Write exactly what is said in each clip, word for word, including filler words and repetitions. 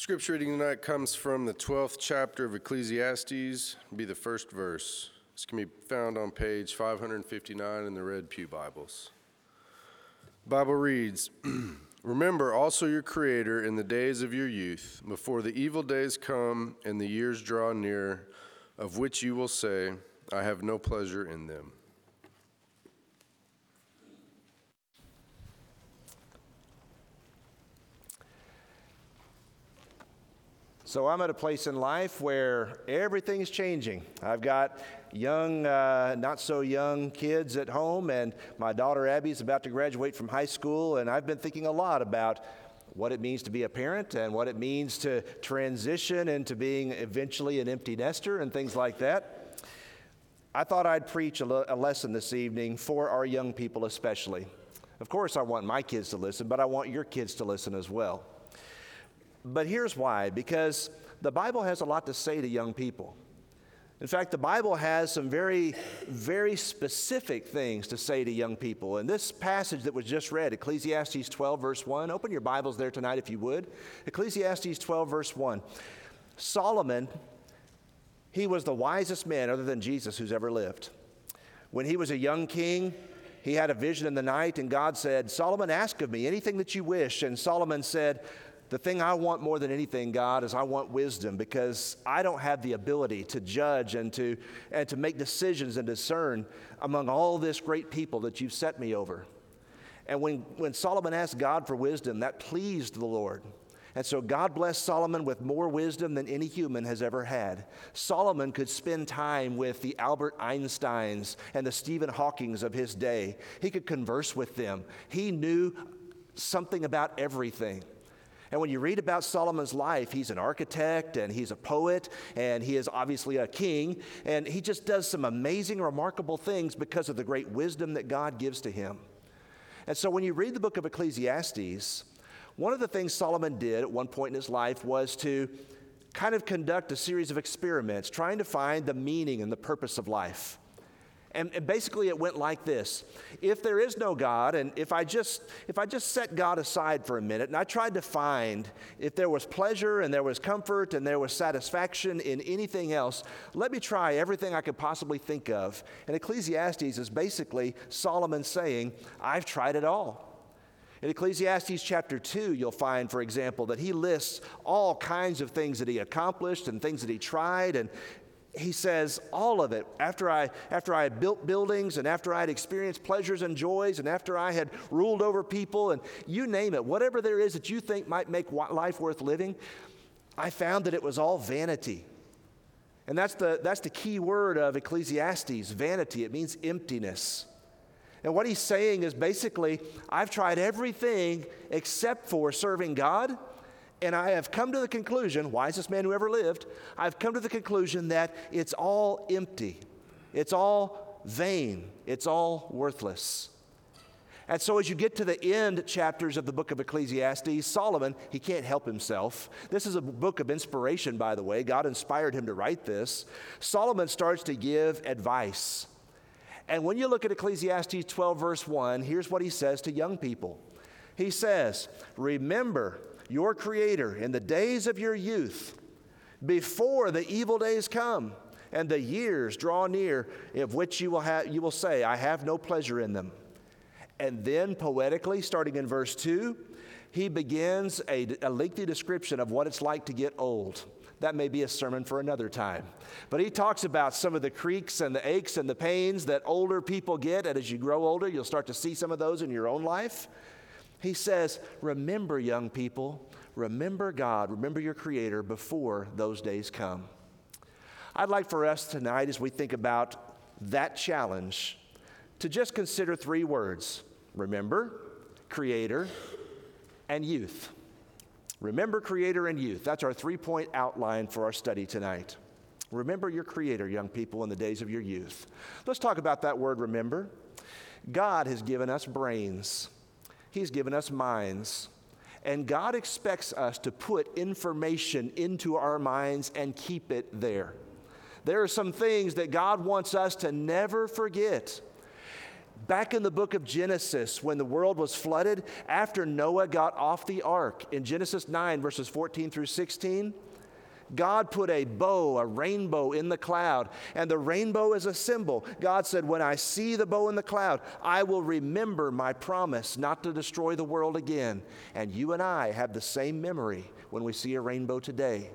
Scripture reading tonight comes from the twelfth chapter of Ecclesiastes, be the first verse. This can be found on page five fifty-nine in the Red Pew Bibles. The Bible reads, "Remember also your Creator in the days of your youth, before the evil days come and the years draw near, of which you will say, I have no pleasure in them." So I'm at a place in life where everything's changing. I've got young, uh, not so young kids at home, and my daughter Abby is about to graduate from high school, and I've been thinking a lot about what it means to be a parent and what it means to transition into being eventually an empty nester and things like that. I thought I'd preach a, le- a lesson this evening for our young people especially. Of course, I want my kids to listen, but I want your kids to listen as well. But here's why, because the Bible has a lot to say to young people. In fact, the Bible has some very, very specific things to say to young people. And this passage that was just read, Ecclesiastes twelve, verse one, open your Bibles there tonight if you would. Ecclesiastes twelve, verse one. Solomon, he was the wisest man other than Jesus who's ever lived. When he was a young king, he had a vision in the night, and God said, "Solomon, ask of me anything that you wish." And Solomon said, "The thing I want more than anything, God, is I want wisdom, because I don't have the ability to judge and to and to make decisions and discern among all this great people that you've set me over." And when, when Solomon asked God for wisdom, that pleased the Lord. And so God blessed Solomon with more wisdom than any human has ever had. Solomon could spend time with the Albert Einsteins and the Stephen Hawkings of his day. He could converse with them. He knew something about everything. And when you read about Solomon's life, he's an architect and he's a poet and he is obviously a king, and he just does some amazing, remarkable things because of the great wisdom that God gives to him. And so when you read the book of Ecclesiastes, one of the things Solomon did at one point in his life was to kind of conduct a series of experiments, trying to find the meaning and the purpose of life. And, and basically it went like this. If there is no God, and if I just if I just set God aside for a minute, and I tried to find if there was pleasure and there was comfort and there was satisfaction in anything else, let me try everything I could possibly think of. And Ecclesiastes is basically Solomon saying, I've tried it all. In Ecclesiastes chapter two, you'll find, for example, that he lists all kinds of things that he accomplished and things that he tried, and he says all of it, after I after I had built buildings and after I had experienced pleasures and joys and after I had ruled over people and you name it, whatever there is that you think might make life worth living, I found that it was all vanity. And that's the that's the key word of Ecclesiastes, vanity. It means emptiness. And what he's saying is basically, I've tried everything except for serving God. And I have come to the conclusion, wisest man who ever lived, I've come to the conclusion that it's all empty. It's all vain. It's all worthless. And so as you get to the end chapters of the book of Ecclesiastes, Solomon, he can't help himself. This is a book of inspiration, by the way. God inspired him to write this. Solomon starts to give advice. And when you look at Ecclesiastes twelve, verse one, here's what he says to young people. He says, "Remember your Creator in the days of your youth, before the evil days come and the years draw near, of which you will have, you will say, I have no pleasure in them." And then poetically, starting in verse two, he begins a, a lengthy description of what it's like to get old. That may be a sermon for another time. But he talks about some of the creaks and the aches and the pains that older people get, and as you grow older, you'll start to see some of those in your own life. He says, remember, young people, remember God, remember your Creator before those days come. I'd like for us tonight, as we think about that challenge, to just consider three words: remember, Creator, and youth. Remember, Creator, and youth. That's our three-point outline for our study tonight. Remember your Creator, young people, in the days of your youth. Let's talk about that word, remember. God has given us brains. He's given us minds, and God expects us to put information into our minds and keep it there. There are some things that God wants us to never forget. Back in the book of Genesis, when the world was flooded, after Noah got off the ark, in Genesis nine, verses fourteen through sixteen, God put a bow, a rainbow in the cloud, and the rainbow is a symbol. God said, when I see the bow in the cloud, I will remember my promise not to destroy the world again. And you and I have the same memory when we see a rainbow today.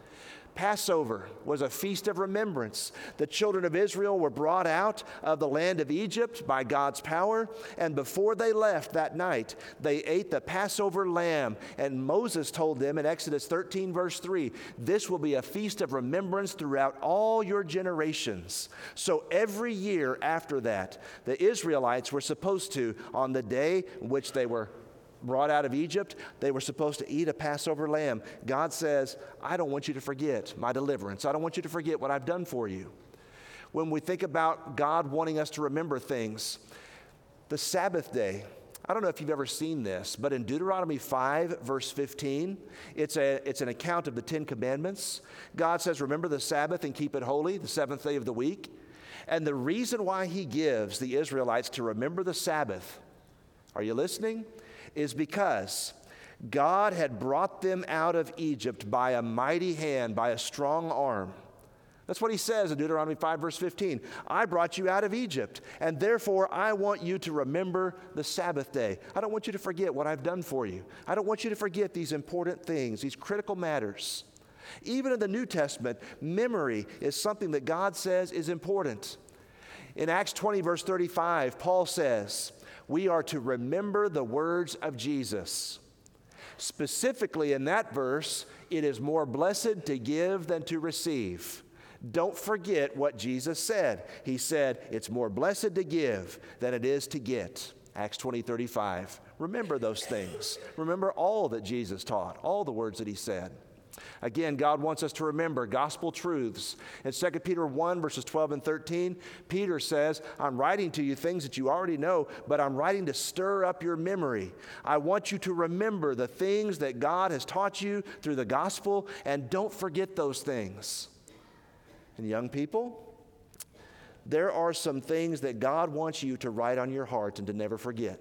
Passover was a feast of remembrance. The children of Israel were brought out of the land of Egypt by God's power, and before they left that night, they ate the Passover lamb. And Moses told them in Exodus thirteen, verse three, this will be a feast of remembrance throughout all your generations. So every year after that, the Israelites were supposed to, on the day in which they were brought out of Egypt, they were supposed to eat a Passover lamb. God says, I don't want you to forget my deliverance. I don't want you to forget what I've done for you. When we think about God wanting us to remember things, the Sabbath day, I don't know if you've ever seen this, but in Deuteronomy five, verse fifteen, it's, a, it's an account of the Ten Commandments. God says, remember the Sabbath and keep it holy, the seventh day of the week. And the reason why he gives the Israelites to remember the Sabbath, are you listening? Is because God had brought them out of Egypt by a mighty hand, by a strong arm. That's what he says in Deuteronomy five, verse fifteen. I brought you out of Egypt, and therefore I want you to remember the Sabbath day. I don't want you to forget what I've done for you. I don't want you to forget these important things, these critical matters. Even in the New Testament, memory is something that God says is important. In Acts twenty, verse thirty-five, Paul says, we are to remember the words of Jesus. Specifically in that verse, it is more blessed to give than to receive. Don't forget what Jesus said. He said, it's more blessed to give than it is to get. Acts twenty, thirty-five. Remember those things. Remember all that Jesus taught, all the words that he said. Again, God wants us to remember gospel truths. In Second Peter one, verses twelve and thirteen, Peter says, I'm writing to you things that you already know, but I'm writing to stir up your memory. I want you to remember the things that God has taught you through the gospel, and don't forget those things. And young people, there are some things that God wants you to write on your heart and to never forget.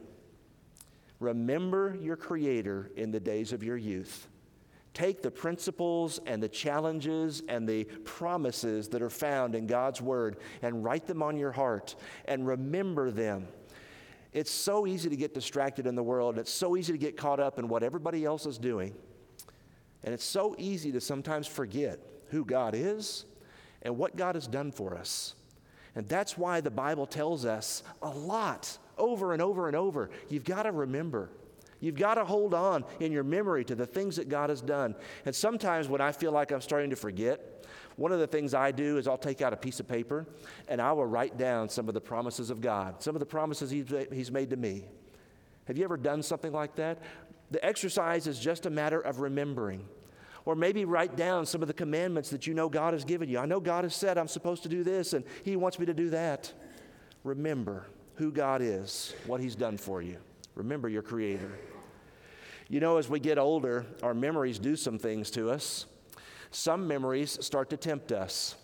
Remember your Creator in the days of your youth. Take the principles and the challenges and the promises that are found in God's Word and write them on your heart and remember them. It's so easy to get distracted in the world. It's so easy to get caught up in what everybody else is doing. And it's so easy to sometimes forget who God is and what God has done for us. And that's why the Bible tells us a lot, over and over and over. You've got to remember. You've got to hold on in your memory to the things that God has done. And sometimes when I feel like I'm starting to forget, one of the things I do is I'll take out a piece of paper and I will write down some of the promises of God, some of the promises he's, he's made to me. Have you ever done something like that? The exercise is just a matter of remembering. Or maybe write down some of the commandments that you know God has given you. I know God has said I'm supposed to do this and he wants me to do that. Remember who God is, what he's done for you. Remember your Creator. You know, as we get older, our memories do some things to us. Some memories start to tempt us.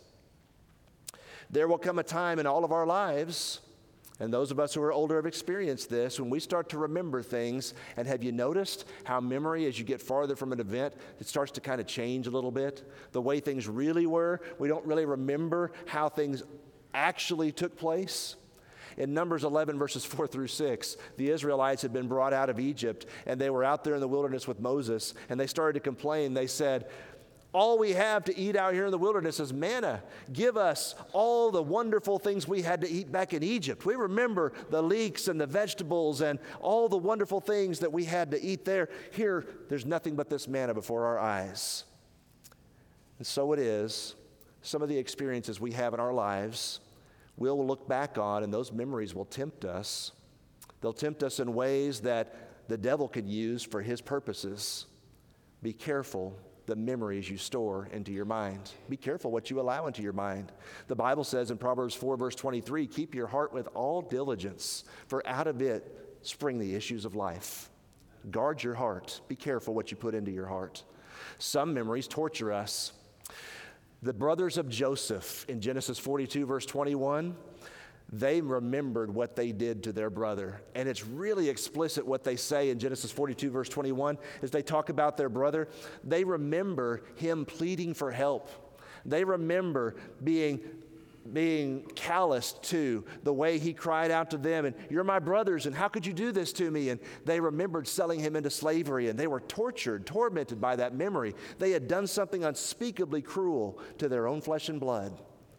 There will come a time in all of our lives, and those of us who are older have experienced this, when we start to remember things. And have you noticed how memory, as you get farther from an event, it starts to kind of change a little bit? The way things really were, we don't really remember how things actually took place. In Numbers eleven, verses four through six, the Israelites had been brought out of Egypt, and they were out there in the wilderness with Moses, and they started to complain. They said, all we have to eat out here in the wilderness is manna. Give us all the wonderful things we had to eat back in Egypt. We remember the leeks and the vegetables and all the wonderful things that we had to eat there. Here, there's nothing but this manna before our eyes. And so it is, some of the experiences we have in our lives, we'll look back on, and those memories will tempt us. They'll tempt us in ways that the devil could use for his purposes. Be careful the memories you store into your mind. Be careful what you allow into your mind. The Bible says in Proverbs four, verse twenty-three, keep your heart with all diligence, for out of it spring the issues of life. Guard your heart. Be careful what you put into your heart. Some memories torture us. The brothers of Joseph in Genesis forty-two, verse twenty-one, They remembered what they did to their brother. And it's really explicit what they say in Genesis forty-two, verse twenty-one, as they talk about their brother. They remember him pleading for help. They remember being, being calloused to the way he cried out to them, and you're my brothers, and how could you do this to me? And they remembered selling him into slavery, and they were tortured, tormented by that memory. They had done something unspeakably cruel to their own flesh and blood.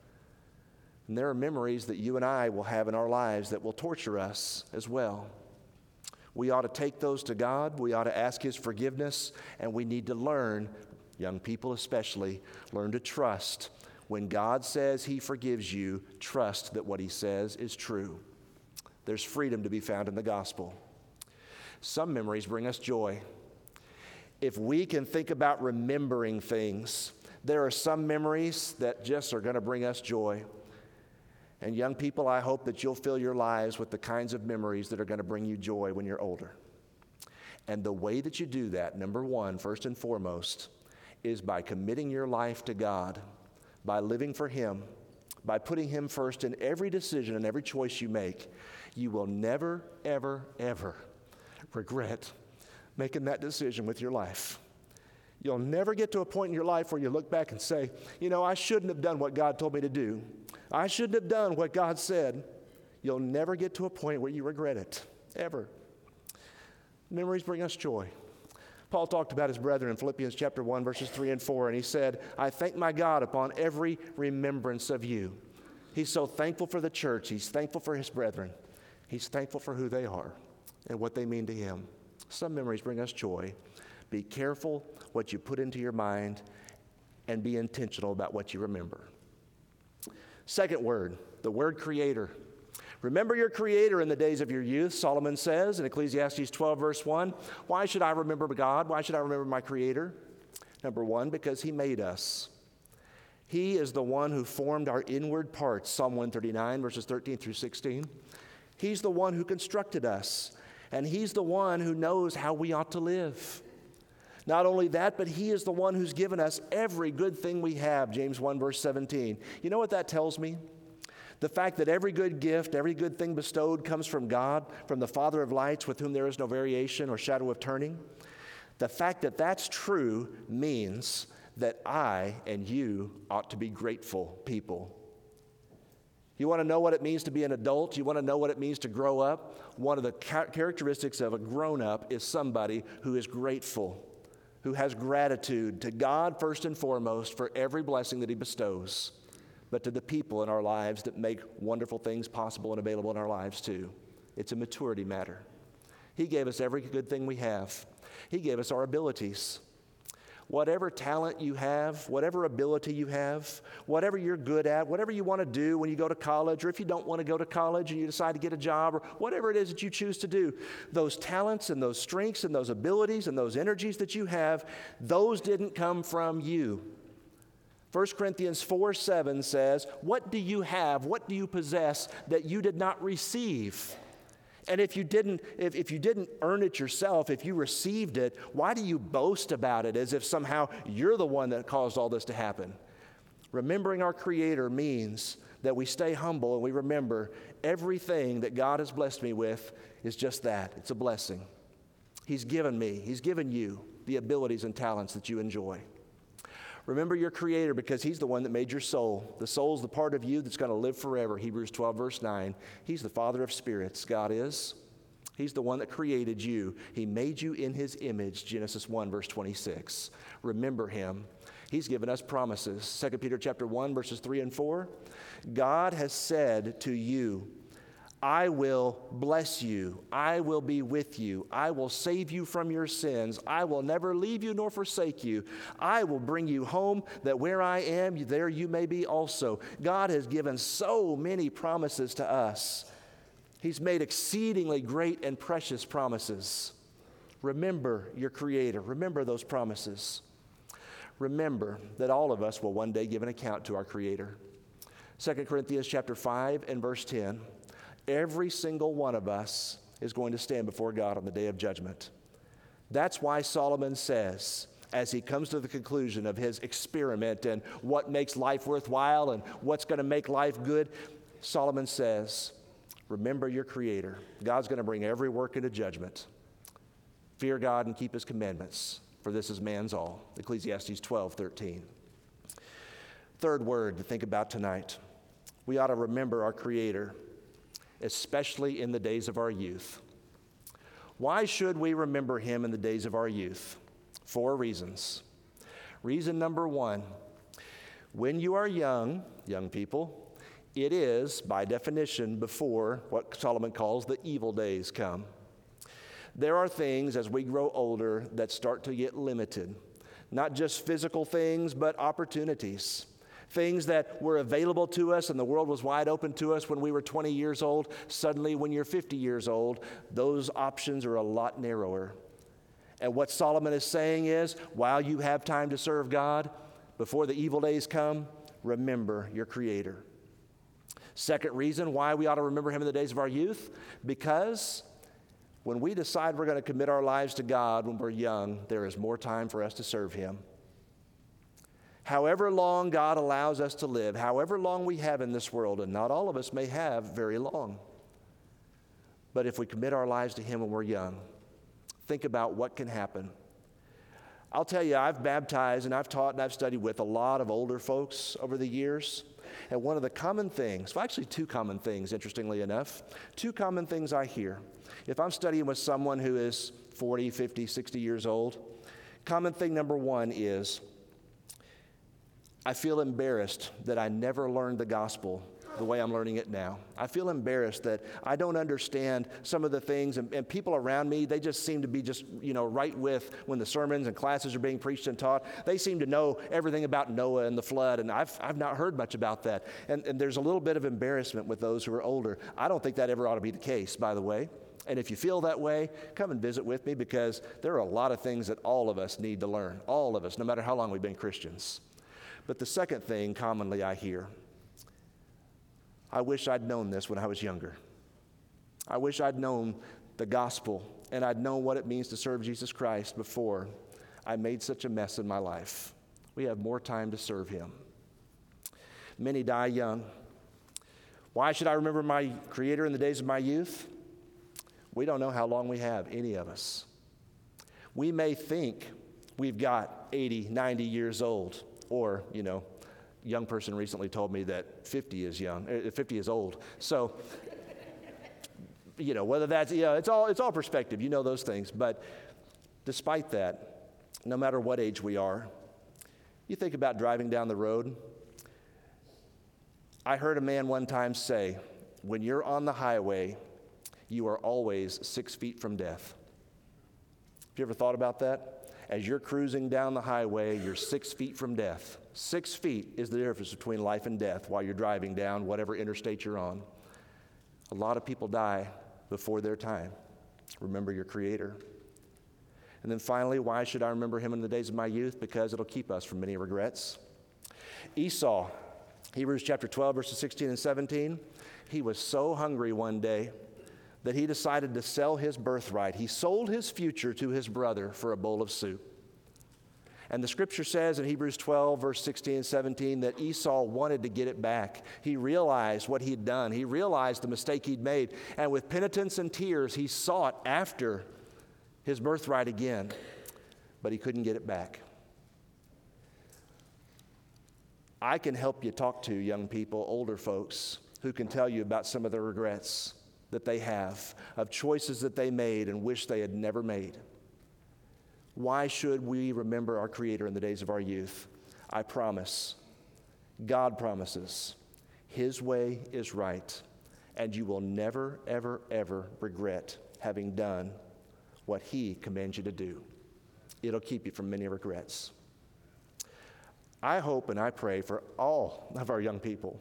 And there are memories that you and I will have in our lives that will torture us as well. We ought to take those to God. We ought to ask his forgiveness, and we need to learn, young people especially, learn to trust. When God says he forgives you, trust that what he says is true. There's freedom to be found in the gospel. Some memories bring us joy. If we can think about remembering things, there are some memories that just are going to bring us joy. And young people, I hope that you'll fill your lives with the kinds of memories that are going to bring you joy when you're older. And the way that you do that, number one, first and foremost, is by committing your life to God, by living for him, by putting him first in every decision and every choice you make. You will never, ever, ever regret making that decision with your life. You'll never get to a point in your life where you look back and say, you know, I shouldn't have done what God told me to do. I shouldn't have done what God said. You'll never get to a point where you regret it, ever. Memories bring us joy. Paul talked about his brethren in Philippians chapter one, verses three and four, and he said, I thank my God upon every remembrance of you. He's so thankful for the church. He's thankful for his brethren. He's thankful for who they are and what they mean to him. Some memories bring us joy. Be careful what you put into your mind and be intentional about what you remember. Second word, the word creator. Remember your creator in the days of your youth, Solomon says in Ecclesiastes twelve, verse one. Why should I remember God? Why should I remember my creator? Number one, because he made us. He is the one who formed our inward parts, Psalm one thirty-nine, verses thirteen through sixteen. He's the one who constructed us, and he's the one who knows how we ought to live. Not only that, but he is the one who's given us every good thing we have, James one, verse seventeen. You know what that tells me? The fact that every good gift, every good thing bestowed comes from God, from the Father of lights, with whom there is no variation or shadow of turning. The fact that that's true means that I and you ought to be grateful people. You want to know what it means to be an adult? You want to know what it means to grow up? One of the ca- characteristics of a grown-up is somebody who is grateful, who has gratitude to God first and foremost for every blessing that he bestows, but to the people in our lives that make wonderful things possible and available in our lives too. It's a maturity matter. He gave us every good thing we have. He gave us our abilities. Whatever talent you have, whatever ability you have, whatever you're good at, whatever you want to do when you go to college, or if you don't want to go to college and you decide to get a job, or whatever it is that you choose to do, those talents and those strengths and those abilities and those energies that you have, those didn't come from you. First Corinthians four seven says, what do you have, what do you possess that you did not receive? And if you didn't, if, if you didn't earn it yourself, if you received it, why do you boast about it as if somehow you're the one that caused all this to happen? Remembering our Creator means that we stay humble and we remember everything that God has blessed me with is just that. It's a blessing. He's given me, He's given you the abilities and talents that you enjoy. Remember your Creator because He's the one that made your soul. The soul's the part of you that's going to live forever. Hebrews twelve, verse nine. He's the Father of spirits, God is. He's the one that created you. He made you in His image, Genesis one, verse twenty-six. Remember Him. He's given us promises. Second Peter chapter one, verses three and four. God has said to you, I will bless you. I will be with you. I will save you from your sins. I will never leave you nor forsake you. I will bring you home that where I am, there you may be also. God has given so many promises to us. He's made exceedingly great and precious promises. Remember your Creator. Remember those promises. Remember that all of us will one day give an account to our Creator. Second Corinthians chapter five and verse ten. Every single one of us is going to stand before God on the day of judgment. That's why Solomon says, as he comes to the conclusion of his experiment and what makes life worthwhile and what's going to make life good, Solomon says, remember your Creator. God's going to bring every work into judgment. Fear God and keep His commandments, for this is man's all. Ecclesiastes twelve thirteen. Third word to think about tonight. We ought to remember our Creator, especially in the days of our youth. Why should we remember Him in the days of our youth? Four reasons. Reason number one, when you are young, young people, it is, by definition, before what Solomon calls the evil days come. There are things as we grow older that start to get limited. Not just physical things, but opportunities. Things that were available to us and the world was wide open to us when we were twenty years old. Suddenly, when you're fifty years old, those options are a lot narrower. And what Solomon is saying is, while you have time to serve God, before the evil days come, remember your Creator. Second reason why we ought to remember Him in the days of our youth, because when we decide we're going to commit our lives to God when we're young, there is more time for us to serve Him. However long God allows us to live, however long we have in this world, and not all of us may have very long, but if we commit our lives to Him when we're young, think about what can happen. I'll tell you, I've baptized and I've taught and I've studied with a lot of older folks over the years. And one of the common things, well, actually two common things, interestingly enough, two common things I hear. If I'm studying with someone who is forty, fifty, sixty years old, common thing number one is, I feel embarrassed that I never learned the gospel the way I'm learning it now. I feel embarrassed that I don't understand some of the things, and, and people around me, they just seem to be just, you know, right with when the sermons and classes are being preached and taught. They seem to know everything about Noah and the flood, and I've, I've not heard much about that. And, and there's a little bit of embarrassment with those who are older. I don't think that ever ought to be the case, by the way. And if you feel that way, come and visit with me, because there are a lot of things that all of us need to learn, all of us, no matter how long we've been Christians. But the second thing commonly I hear, I wish I'd known this when I was younger. I wish I'd known the gospel and I'd known what it means to serve Jesus Christ before I made such a mess in my life. We have more time to serve Him. Many die young. Why should I remember my Creator in the days of my youth? We don't know how long we have, any of us. We may think we've got eighty, ninety years old. Or, you know, a young person recently told me that fifty is young, uh, fifty is old. So, you know, whether that's, yeah, it's all, it's all perspective. You know those things. But despite that, no matter what age we are, you think about driving down the road. I heard a man one time say, when you're on the highway, you are always six feet from death. Have you ever thought about that? As you're cruising down the highway, you're six feet from death. Six feet is the difference between life and death while you're driving down whatever interstate you're on. A lot of people die before their time. Remember your Creator. And then finally, why should I remember Him in the days of my youth? Because it'll keep us from many regrets. Esau, Hebrews chapter twelve, verses sixteen and seventeen, he was so hungry one day that he decided to sell his birthright. He sold his future to his brother for a bowl of soup. And the scripture says in Hebrews twelve, verse sixteen and seventeen, that Esau wanted to get it back. He realized what he'd done. He realized the mistake he'd made. And with penitence and tears, he sought after his birthright again, but he couldn't get it back. I can help you talk to young people, older folks, who can tell you about some of the regrets that they have, of choices that they made and wish they had never made. Why should we remember our Creator in the days of our youth? I promise, God promises, His way is right, and you will never, ever, ever regret having done what He commands you to do. It'll keep you from many regrets. I hope and I pray for all of our young people.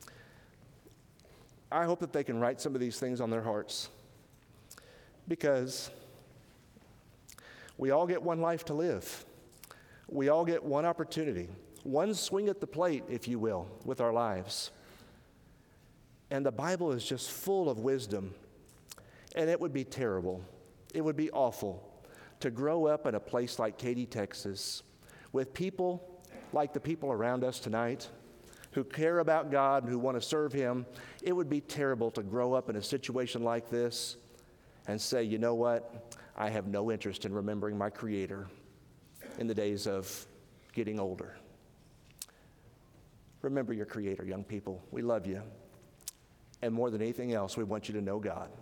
I hope that they can write some of these things on their hearts, because we all get one life to live. We all get one opportunity, one swing at the plate, if you will, with our lives. And the Bible is just full of wisdom, and it would be terrible, it would be awful to grow up in a place like Katy, Texas, with people like the people around us tonight, who care about God and who want to serve Him, it would be terrible to grow up in a situation like this and say, you know what, I have no interest in remembering my Creator in the days of getting older. Remember your Creator, young people. We love you. And more than anything else, we want you to know God.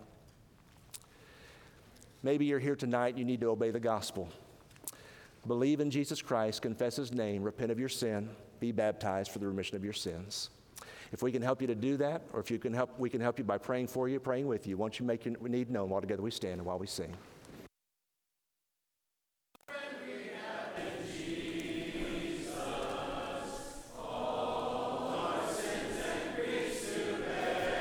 Maybe you're here tonight, you need to obey the gospel. Believe in Jesus Christ, confess His name, repent of your sin, be baptized for the remission of your sins. If we can help you to do that, or if you can help, we can help you by praying for you, praying with you. Won't you make your need known while together we stand and while we sing.